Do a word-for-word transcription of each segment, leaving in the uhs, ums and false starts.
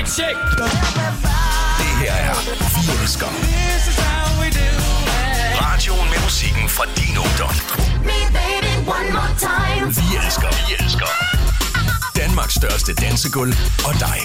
Check. Det her er Vi Elsker. Radioen med musikken fra din ungdom. Vi elsker, vi elsker. Danmarks største dansegulv og dig.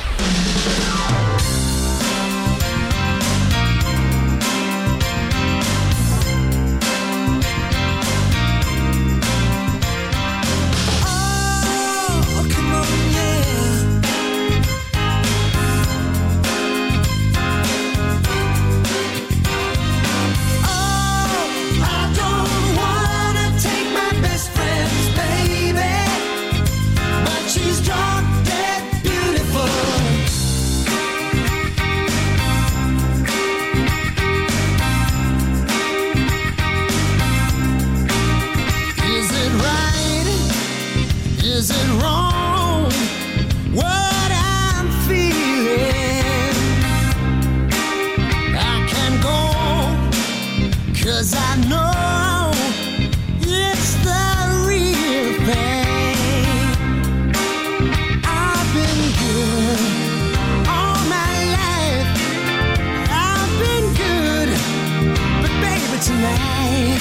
Is it wrong what I'm feeling? I can go, 'cause I know it's the real thing. I've been good all my life. I've been good, but baby tonight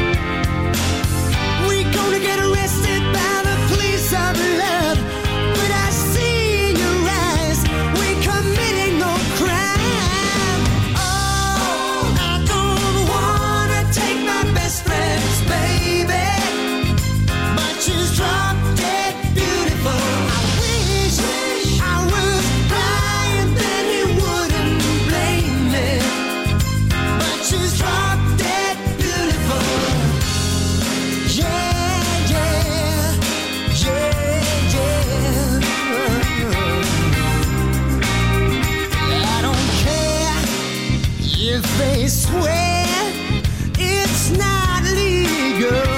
we gonna get arrested by the police of love. But I see in your eyes we're committing no crime. Oh, I don't wanna take my best friend's baby, but she's drop dead beautiful. I wish I was blind, then he wouldn't blame me, but she's drop dead beautiful. Yeah. If they swear it's not legal,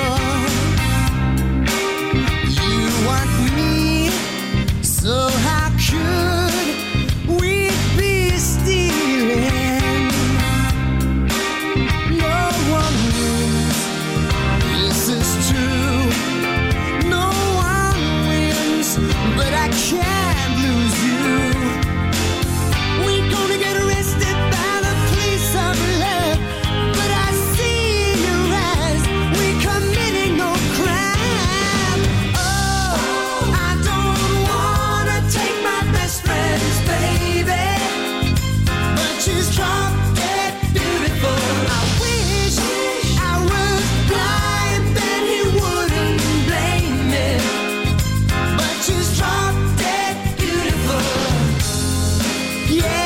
you want me, so how could we be stealing? No one wins, this is true. No one wins, but I can't lose you. We're gonna get arrested by the police of love, but I see in your eyes we're committing no crime. Oh, I don't wanna take my best friend's baby, but she's drop dead beautiful. I wish I was blind, then he wouldn't blame me, but she's drop dead beautiful. Yeah.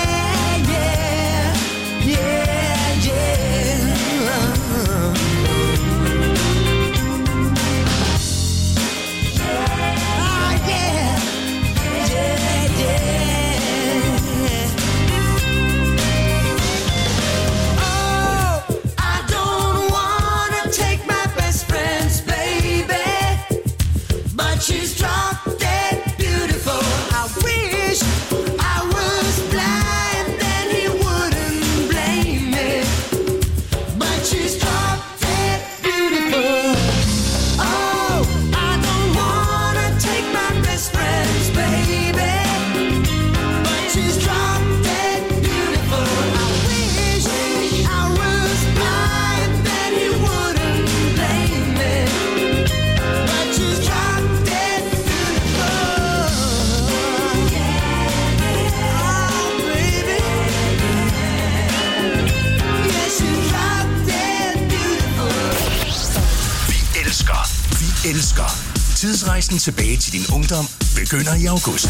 She's drop dead beautiful. I wish I was blind, then he wouldn't blame me, but she's drop dead beautiful. Oh, I don't wanna take my best friend's baby, but she's drop dead beautiful. I wish I was blind, then he wouldn't blame me, but she's drop dead beautiful. Oh baby, yeah, she's drop dead beautiful. Vi elsker, vi elsker. Tidsrejsen tilbage til din ungdom begynder i august.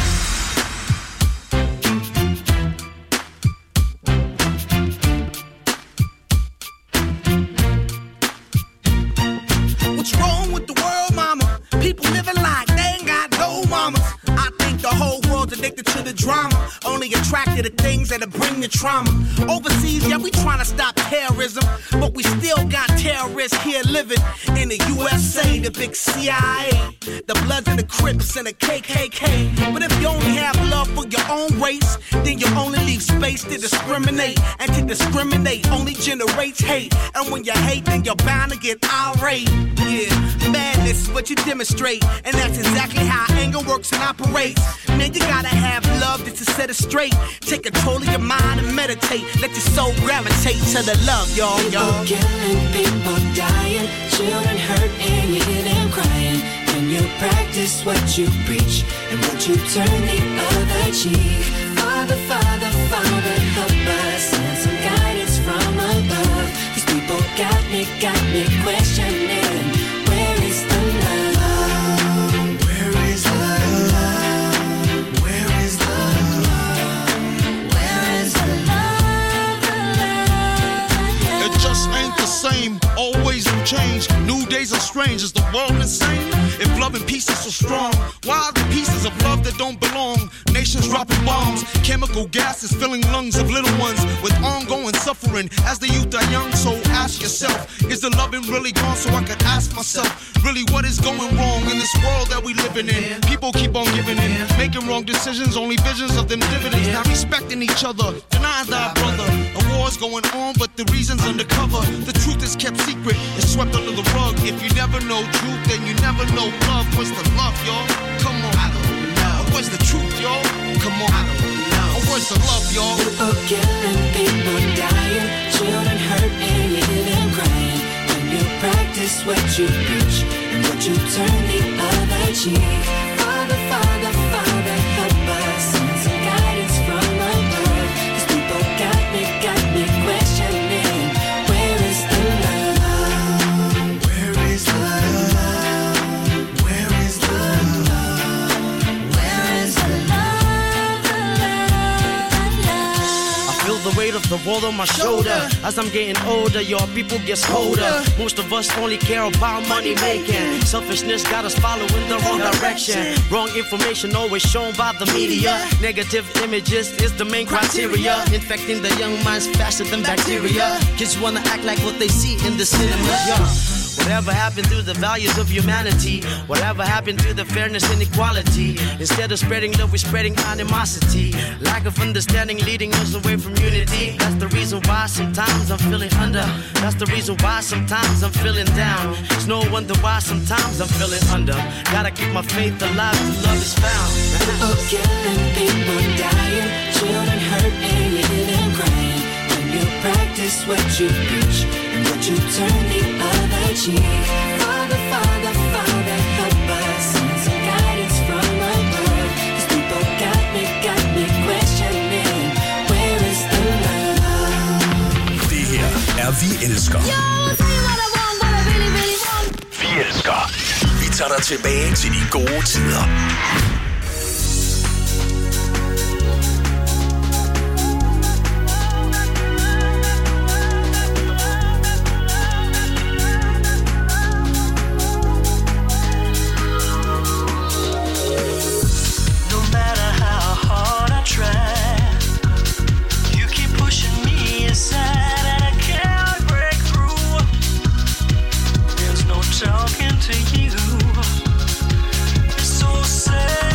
What's wrong with the world, mama? People living like they ain't got no mamas. I think the whole world's addicted to the drama, only attracted to things that'll bring the trauma. Overseas, yeah, we trying to stop terrorism, but we still got terrorists here living in the U S A, the big C I A, the Bloods and the Crips and the K K K. But if you only have love for your own race, then you only leave space place to discriminate, and to discriminate only generates hate. And when you hate, then you're bound to get irate. Yeah, madness is what you demonstrate, and that's exactly how anger works and operates. Man, you gotta have love just to set it straight. Take control of your mind and meditate. Let your soul gravitate to the love, y'all, y'all. People killing, people dying, children hurt and you hear them crying. When you practice what you preach, and what you turn the other cheek. Father, Father, Father, help us, send some guidance from above. These people got me, got me questioning, where is the love? Where is the love? Where is the love? Where is the love? The love, the love? It just ain't the same, always new change. New days are strange, is the world insane? If love and peace is so strong, why are the pieces of love that don't belong? Nations dropping bombs, chemical gases filling lungs of little ones with ongoing suffering as the youth are young. So ask yourself, is the loving really gone? So I could ask myself, really what is going wrong in this world that we living in? People keep on giving in, making wrong decisions, only visions of them dividends. Not respecting each other, denying thy brother. A war's going on, but the reason's undercover. The truth is kept secret, it's swept under the rug. If you never know truth, then you never know love. What's the love, y'all? Come on. I don't know. Where's the truth, y'all? Come on. I don't know. Where's the love, y'all? People killing, people dying, children hurt and you hear them crying. When you practice what you preach, and what you turn the other cheek. Father, Father, Father, help us, send some guidance from above. These people got me, got me questioning, where is the love? Where is the love? The weight of the world on my shoulder. As I'm getting older, your people get colder. Most of us only care about money making. Selfishness got us following the wrong direction. Wrong information always shown by the media. Negative images is the main criteria. Infecting the young minds faster than bacteria. Kids wanna act like what they see in the cinemas, yeah. Whatever happened to the values of humanity? Whatever happened to the fairness and equality? Instead of spreading love, we're spreading animosity. Lack of understanding leading us away from unity. That's the reason why sometimes I'm feeling under. That's the reason why sometimes I'm feeling down. It's no wonder why sometimes I'm feeling under. Gotta keep my faith alive till love is found. People killing, people dying, children hurt and you hear them crying. When you practice what you preach, and what you turn the other cheek. Father, Father, Father, help us, send some guidance from above. These people got me, got me questioning, where is the love? Det her er Vi Elsker. Yo, I'll tell you what I want, what I really, really want. Vi Elsker. Vi tager dig tilbage til de gode tider. Talking to you, it's so sad.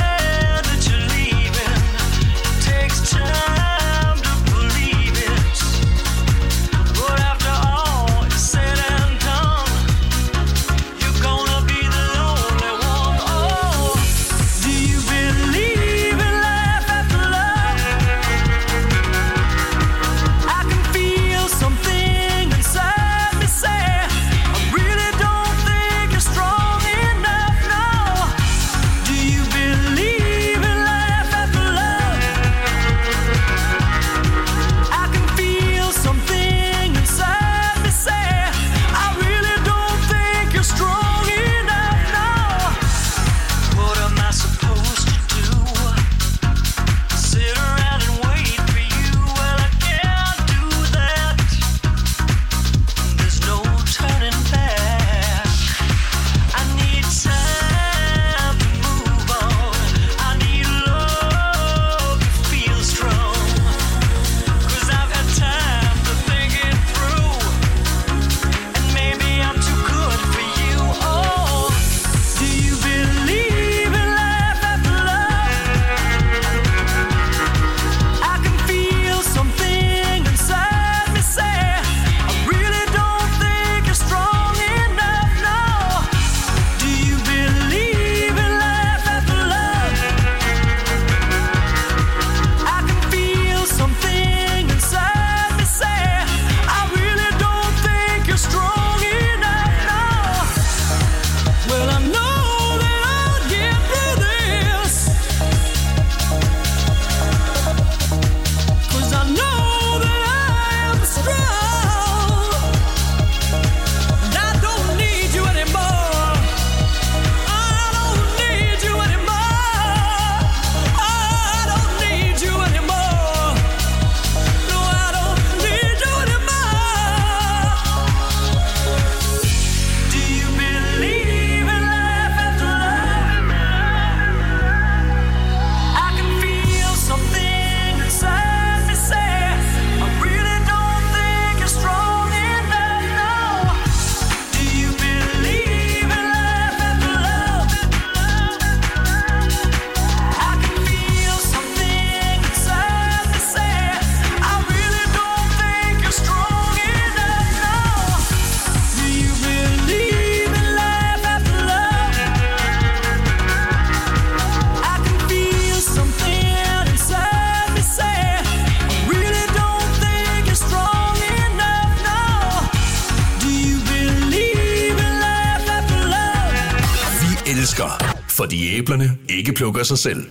elsker. Fordi æblerne ikke plukker sig selv.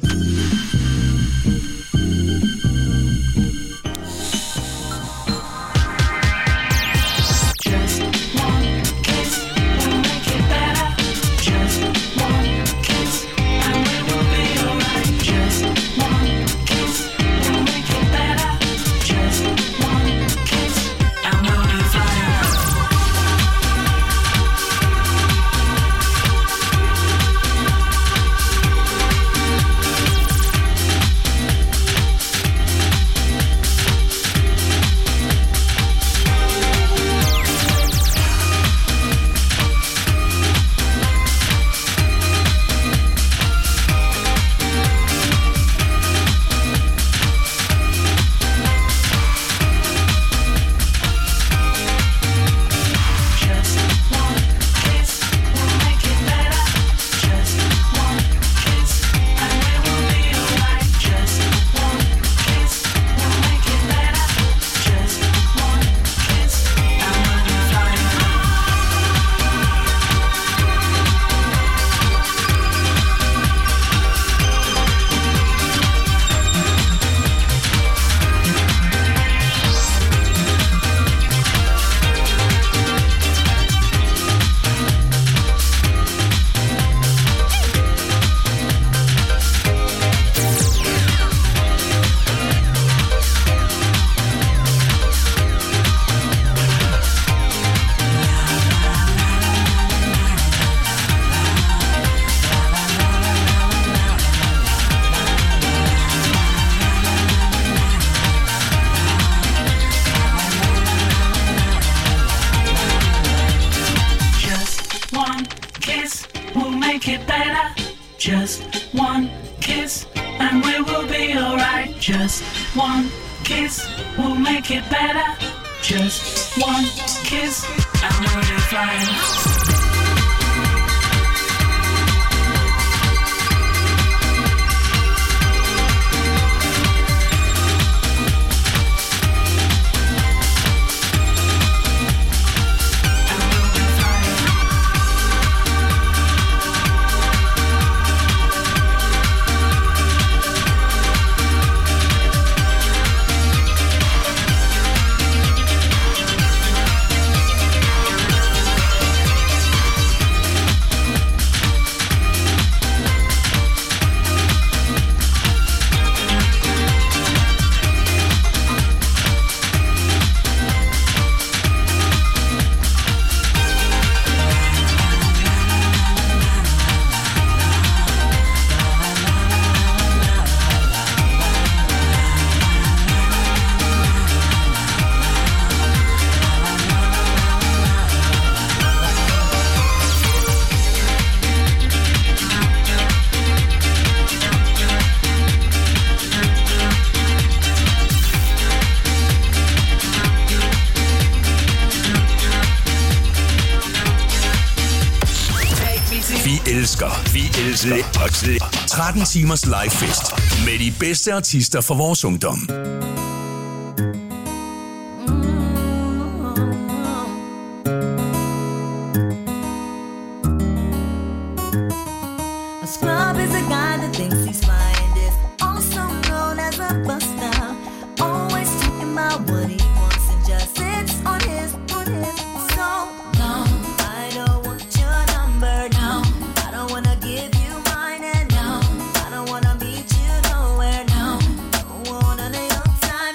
Vi elsker tretten timers live fest med de bedste artister fra vores ungdom. Time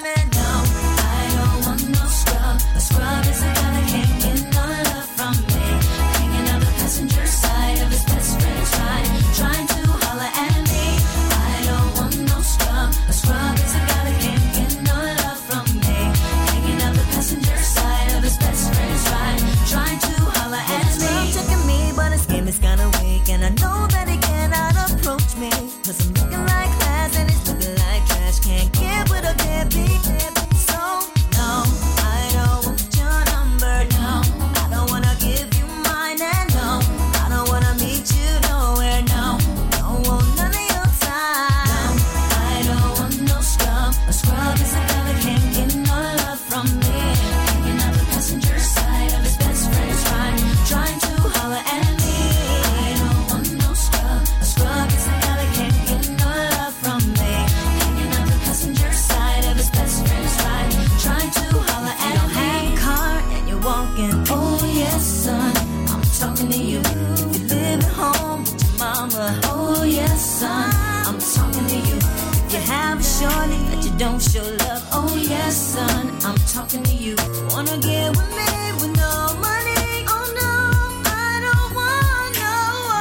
don't show love. Oh yes, son, I'm talking to you. Wanna get with me with no money? Oh no, I don't want no.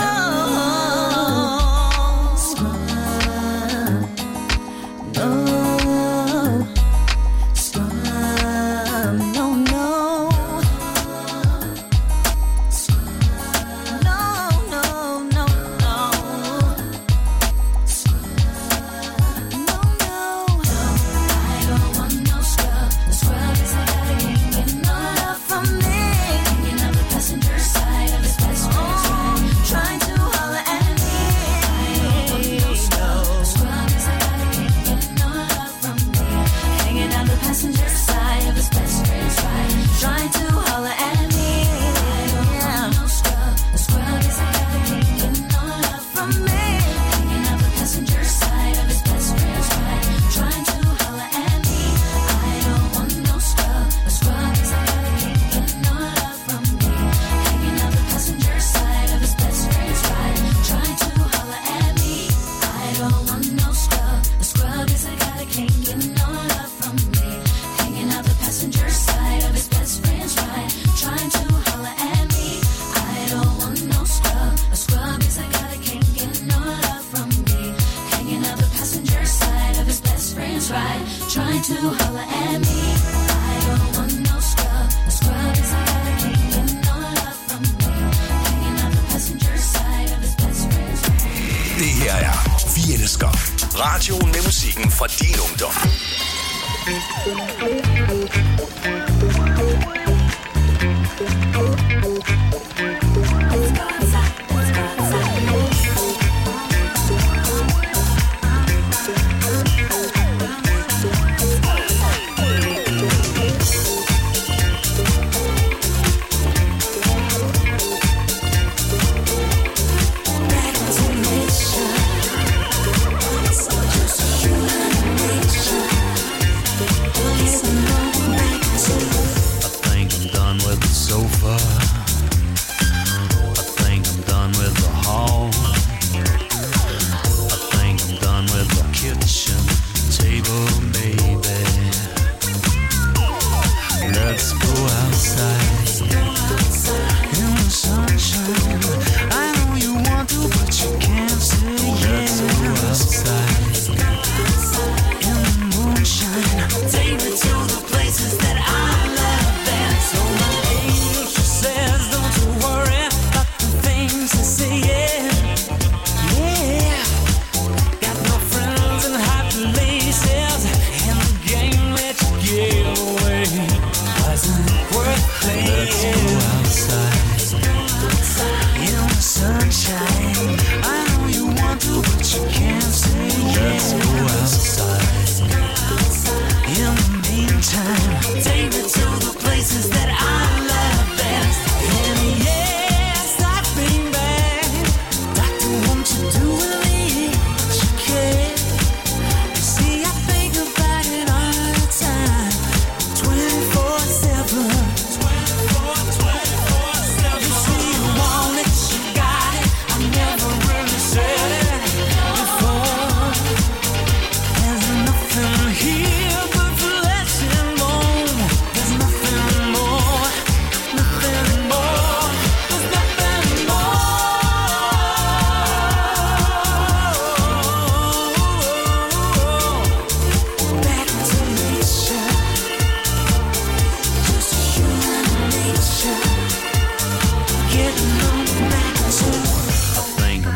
Scrub, no. Scrub, no, no. Scrub, no, no, no, no. Radioen med musikken fra din ungdom.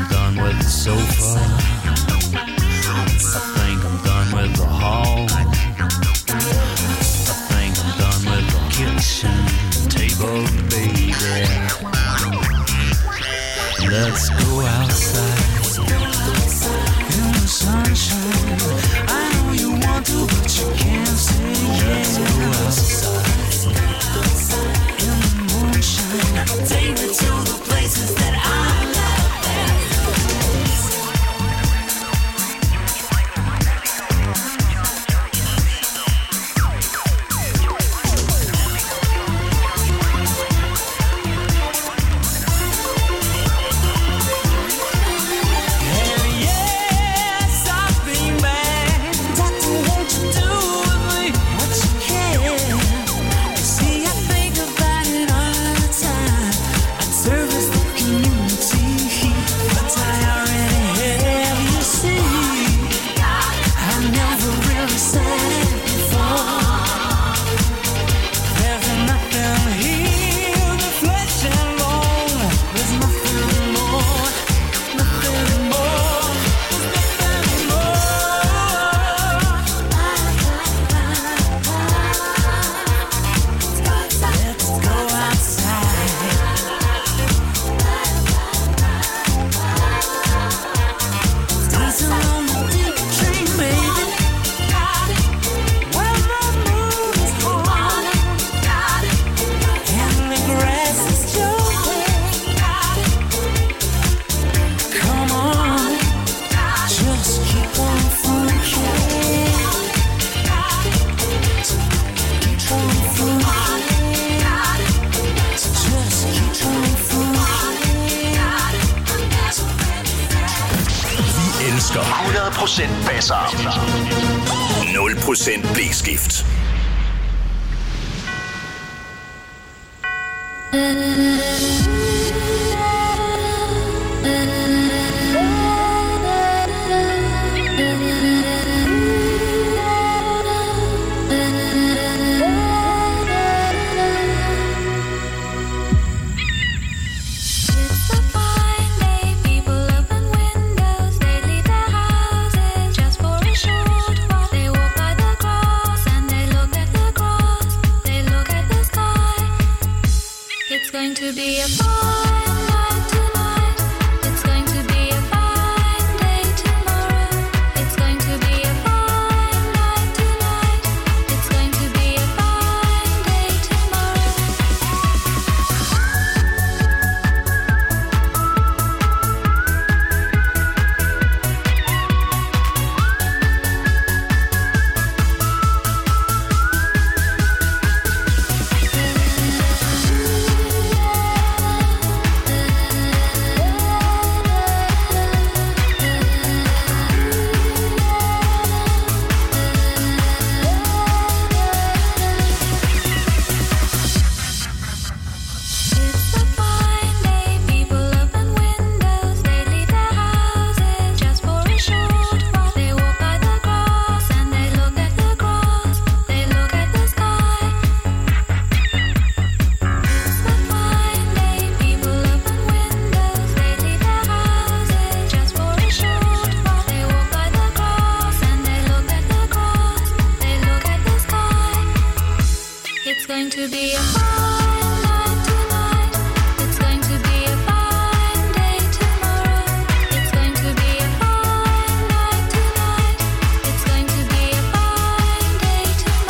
sofa. I think I'm done with the hall. procent basser. nul procent blæskift. Going to be a fine night tonight. It's going to be a fine day tomorrow. It's going to be a fine night tonight. It's going to be a fine day tomorrow. It's going to be a fine night tonight. It's going to be a fine day tomorrow. It's going to be a fine night tonight. It's going to be a fine day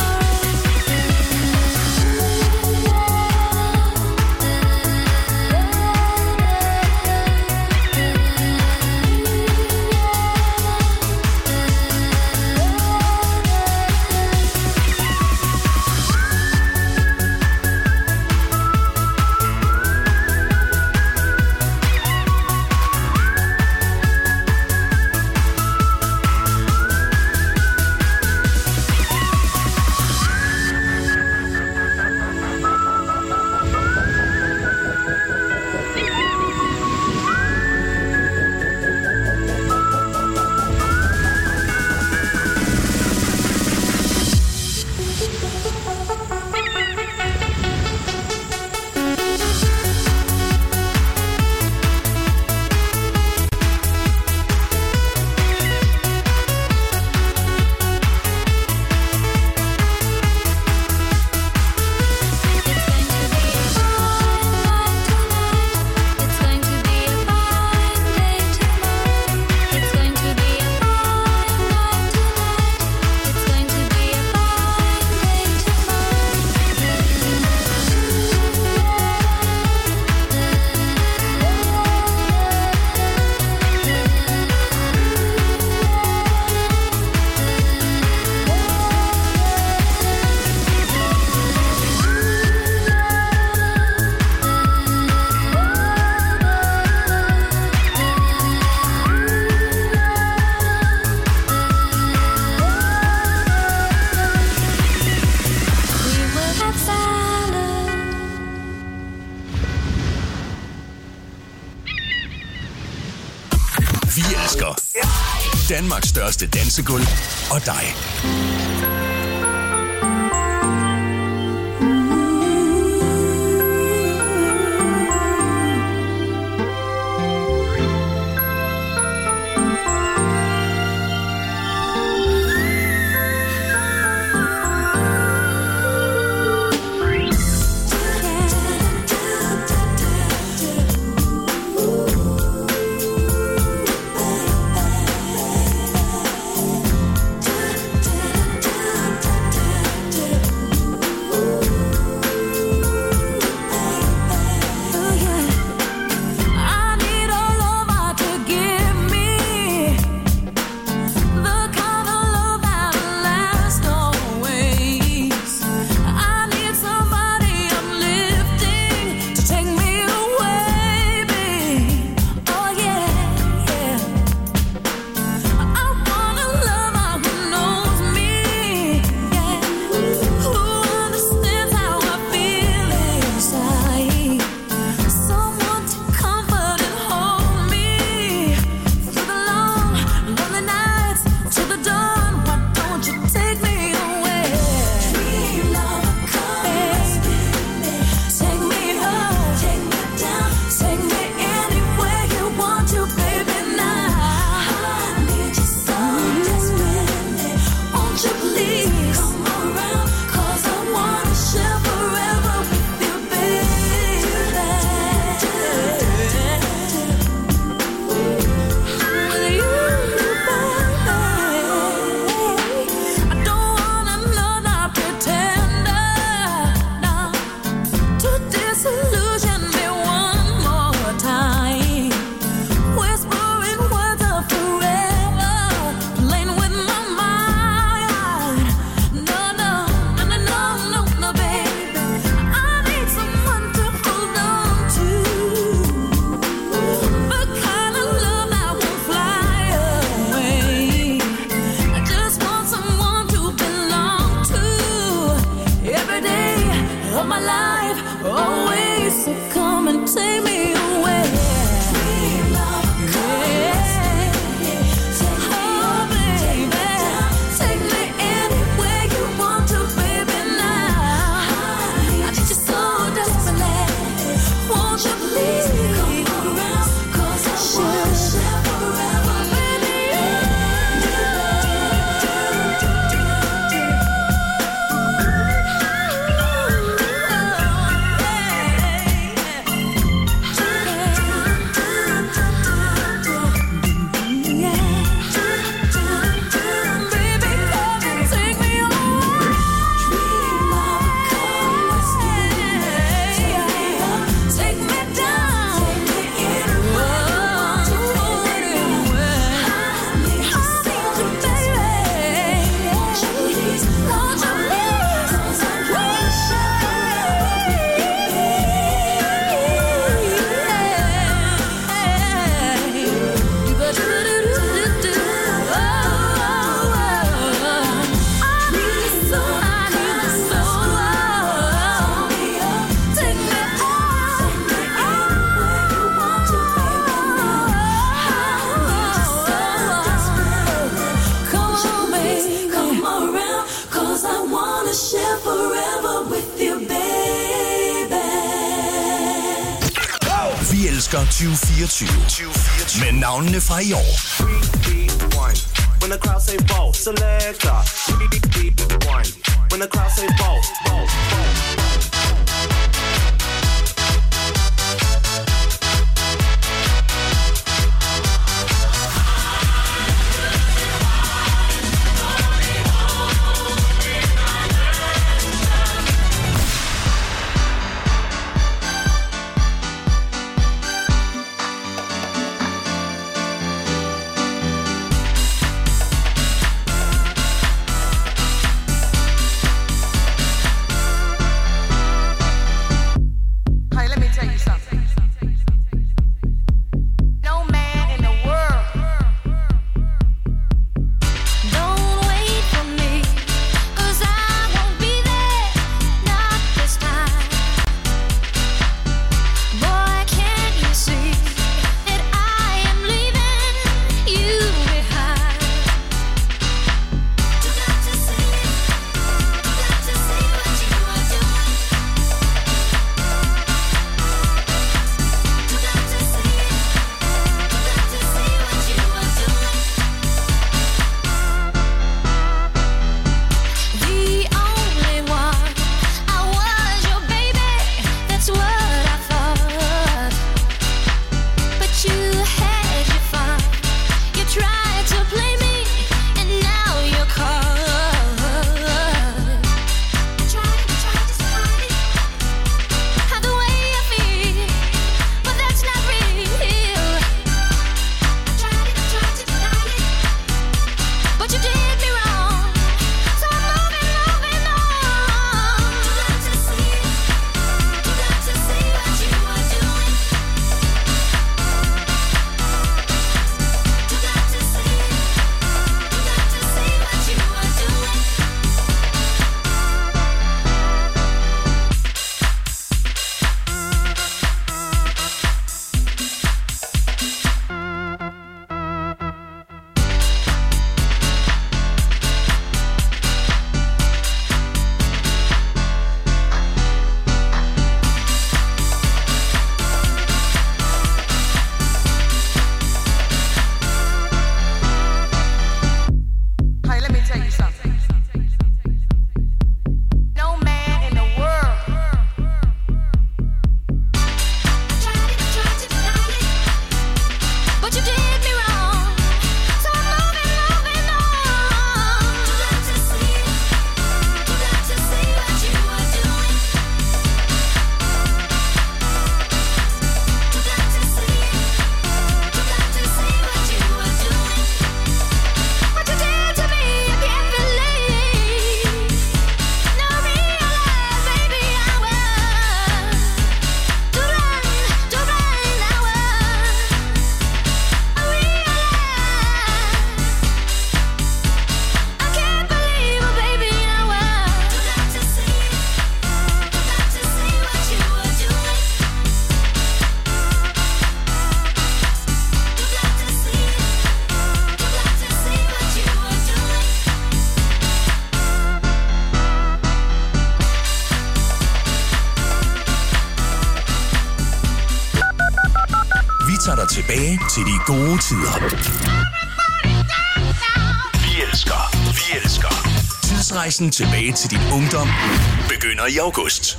Vi elsker Danmarks største dansegulv og dig. wanna share forever with you, baby. Vi elsker tyve fireogtyve med navnene fra i år. When the crowd say ball, selector. When the crowd say ball, ball, ball. tager dig tilbage til de gode tider. Vi elsker, vi elsker. Tidsrejsen tilbage til din ungdom begynder i august.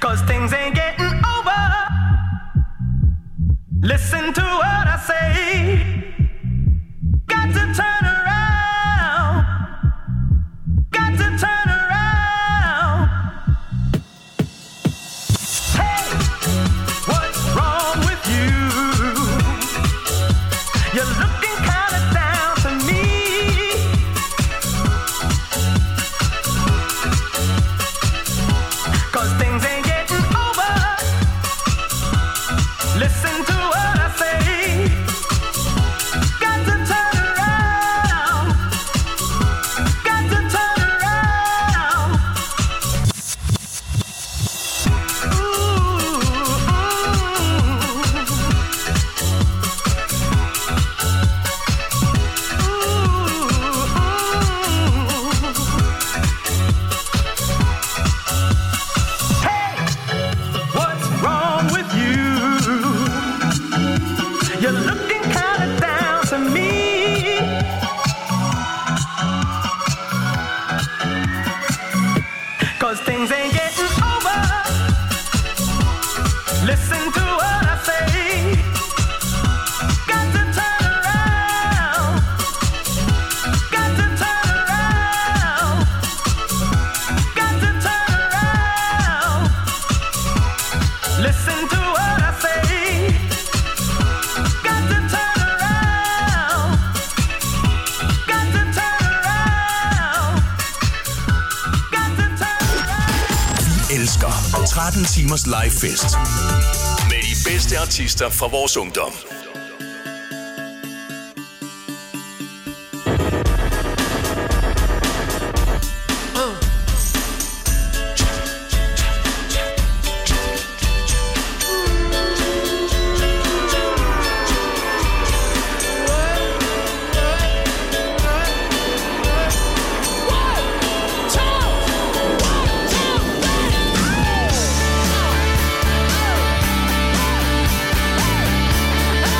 'cause things ain't getting over. Listen to what I say. Got to turn around. Got to turn around. Hey, what's wrong with you? You're looking kinda down to me. 'Cause things ain't getting over. Listen to what I say. Got to turn around. Got to turn around. Ooh, ooh. Hey, what's wrong with you? You're looking kinda down to me. 'Cause things ain't getting over. Listen to what I say. Got to turn around. Got to turn around. Got to turn around. Listen to what I say. Got to turn around. Got to turn around. Got to turn around. Vi elsker tretten timers live fest. Med de bedste artister fra vores ungdom. Hey!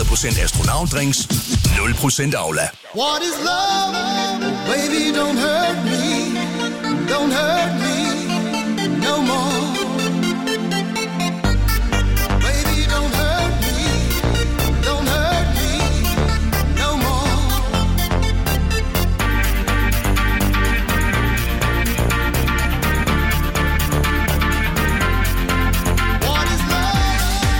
procent astronautdrinks, nul procent Aula. What is love? Baby, don't hurt me. Don't hurt me no more. Baby, don't hurt me. Don't hurt me no more. What is love?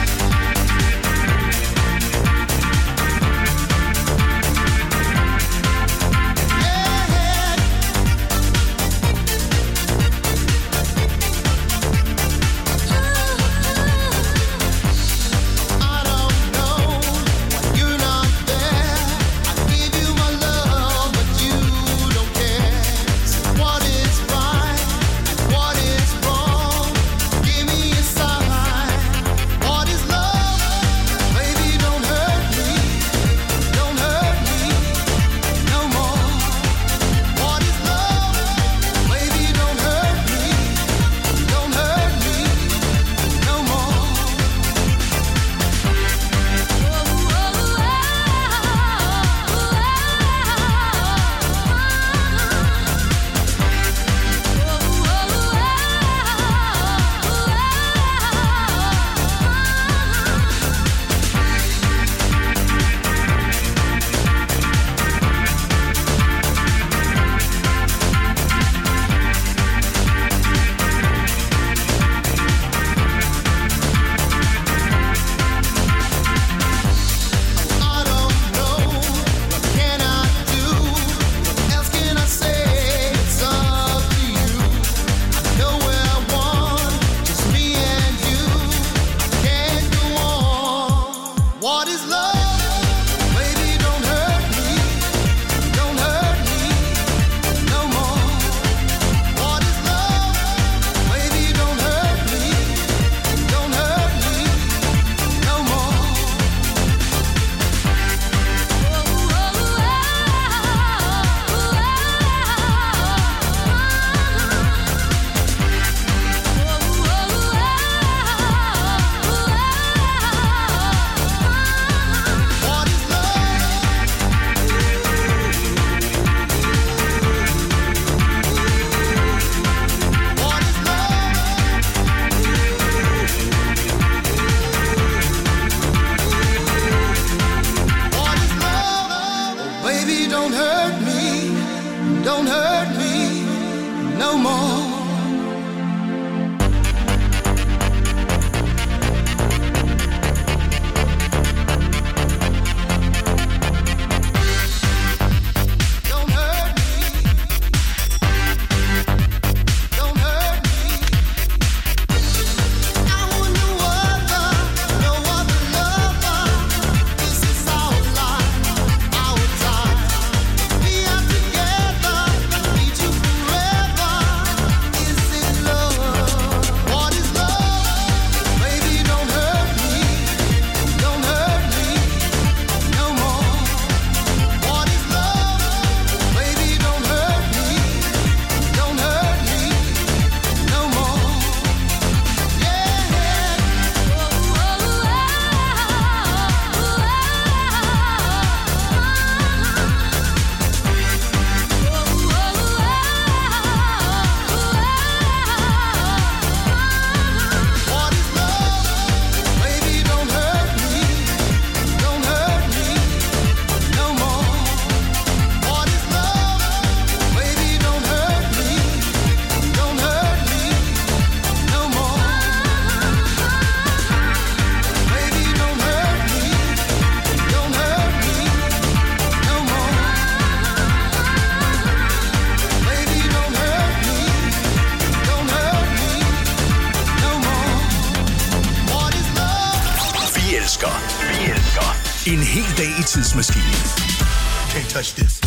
En hel dag i tidsmaskinen. Can't touch this.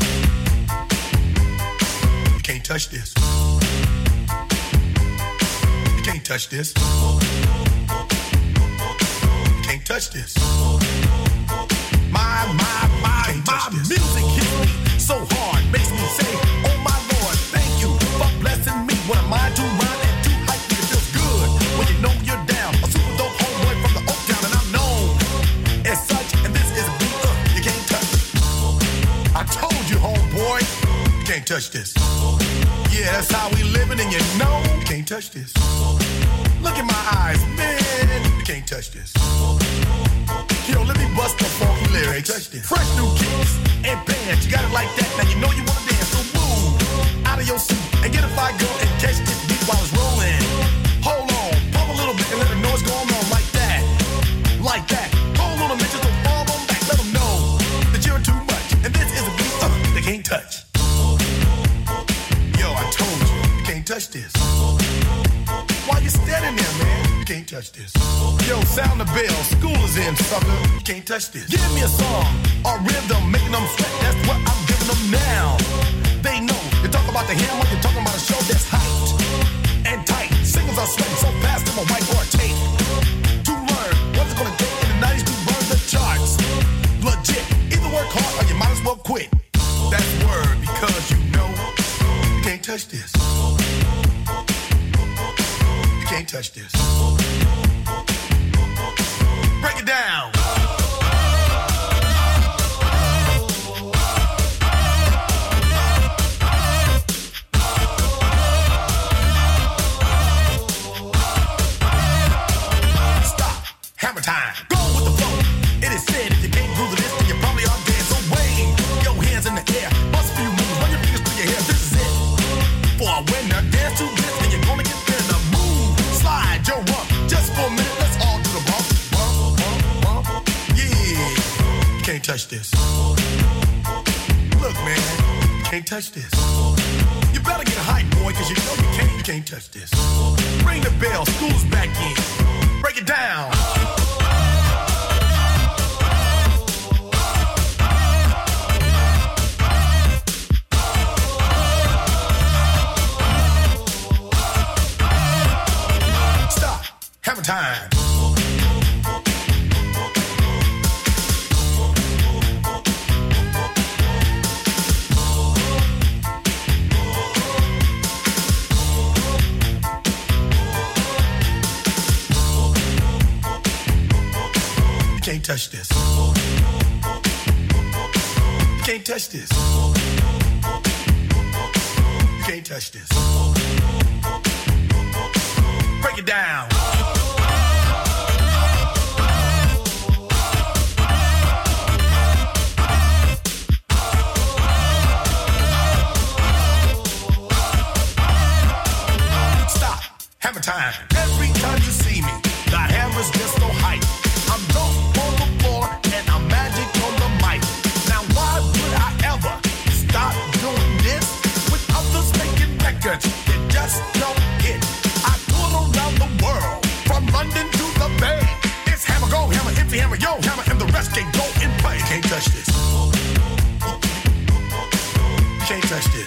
You can't touch this. You can't touch this. You can't touch this. My, my, my, my music hits me so hard. Makes me say, oh my Lord, thank you for blessing me. What am I to run and too hype? It feels good when you know you're down. A super dope homeboy from the Oak Town, and I'm known as such. And touch this. Yeah, that's how we living, and you know you can't touch this. Look in my eyes, man, you can't touch this. Yo, let me bust the funky lyrics. Touch this. Fresh new kicks and bands, you got it like that. Now you know you wanna dance, so move out of your seat and get a fire girl and catch this beat while it's rolling. Hold on, pump a little bit and let them know what's going on like that, like that. Hold on a minute, just don't fall on back. Let them know that you're too much, and this is a beat uh, they can't touch. Yo, I told you, you can't touch this. Why you standing there, man? You can't touch this. Yo, sound the bell, school is in, sucker. You can't touch this. Give me a song, a rhythm, making them sweat. That's what I'm giving them now. They know. You talk about the hammer, you're talking about a show that's hyped and tight. Singles are sweating so fast, I'm a whiteboard tape. To learn what's it gonna take in the nineties to burn the charts. Legit. Either work hard or you might as well quit. That's word, because you know you can't touch this. You can't touch this. Break it down. Stop. Hammer time. Go with the flow. It is said if you can't groove this, then you probably are dead. So wave your hands in the air. Bust a few moves. Run your fingers through your hair. This is it. For a winner, dance to this, and you're gonna get there. The move. Slide your rump. Just for a minute, let's all do the bump. Bump, bump, bump. Yeah. You can't touch this. Look, man. You can't touch this. You better get hype, boy, cause you know you can't, you can't touch this. Ring the bell. School's back in. Break it down. Stop. Hammer time. You can't touch this. You can't touch this. You can't touch this. Break it down. Stop. Hammer time. Every time you see me, the hammer's just so hype. I'm dope on the floor and I'm magic on the mic. Now why would I ever stop doing this with others making records that just don't hit? I tour around the world, from London to the Bay. It's hammer, go hammer, empty hammer, yo hammer, and the rest can go and play. You can't touch this. You can't touch this.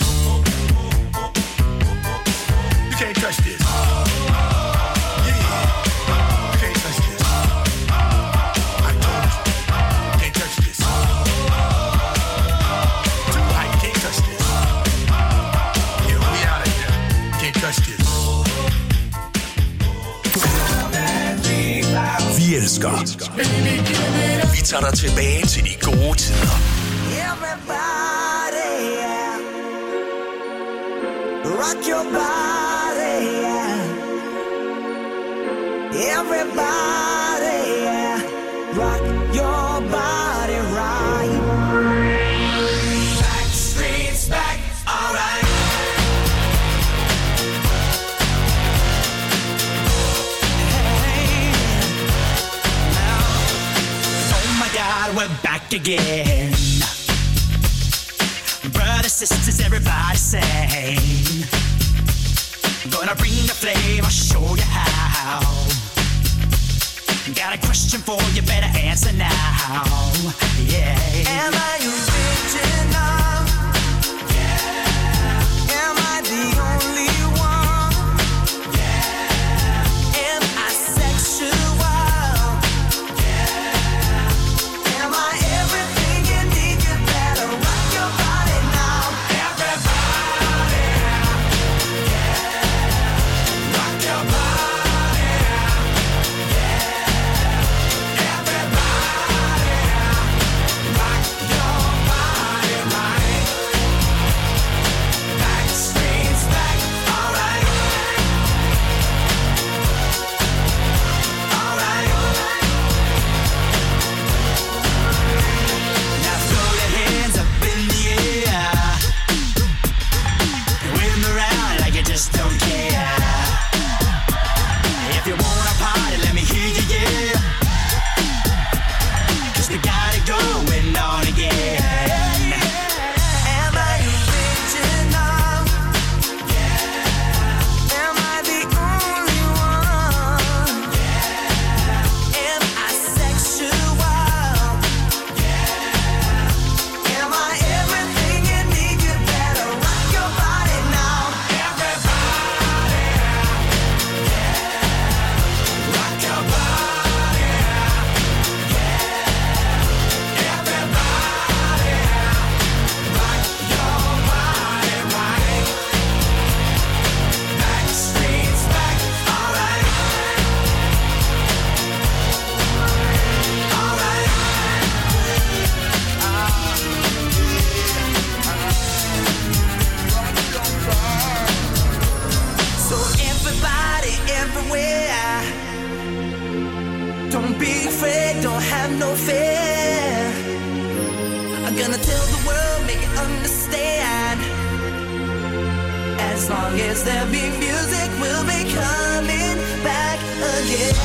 You can't touch this. Vi elsker. Vi tager dig tilbage til de gode tider. Everybody, yeah. Rock your body, yeah. Everybody, yeah. Rock your body right. Back streets back, alright. We're back again. Brothers, sisters, everybody sing. Gonna bring the flame, I'll show you how. Got a question for you, better answer now. Yeah. Am I original? Yeah. Am I the only one? Yeah. Am I sexual? afraid, don't have no fear. I'm gonna tell the world, make it understand. As long as there be music, we'll be coming back again.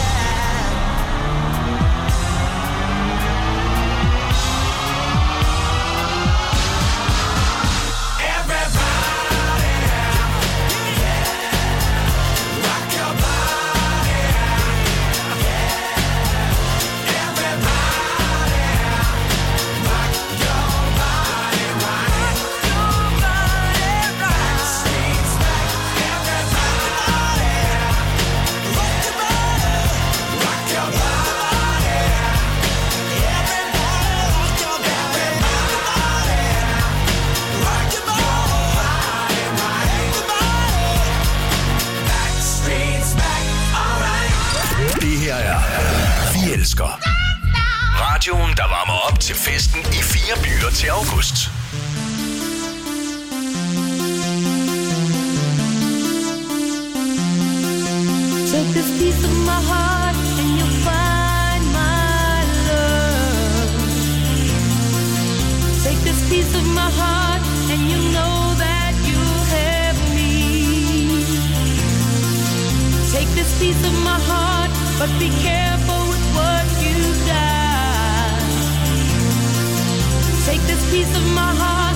Vi elsker. Radioen, der varmer op til festen i fire byer til august. Take this piece of my heart and you'll find my love. Take this piece of my heart and you know that you have me. Take this piece of my heart, but be careful with what you got. Take this piece of my heart.